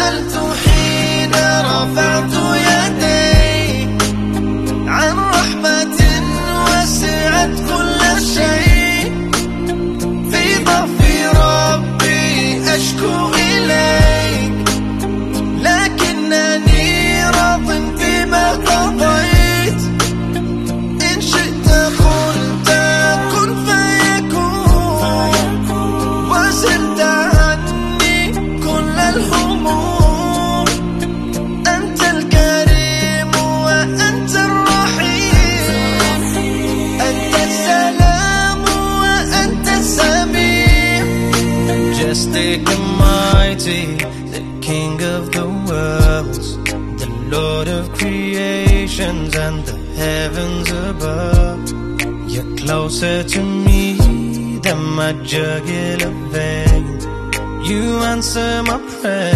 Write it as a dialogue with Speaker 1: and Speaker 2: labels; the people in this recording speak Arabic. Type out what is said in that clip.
Speaker 1: تأملت حين رفعت يدي عن رحمة وسعت كل شيء. في ضعف ربي أشكو إليك، لكنني راض بما قضيت. إن شئت قلت كن فيكون، وزلت عني كل الهموم. أنت الكريم وأنت الرحيم، أنت السلام وأنت السميع. Majestic and mighty, the King of the worlds, the Lord of creations and the heavens above. You're closer to me than my jugular vein. You answer my prayer.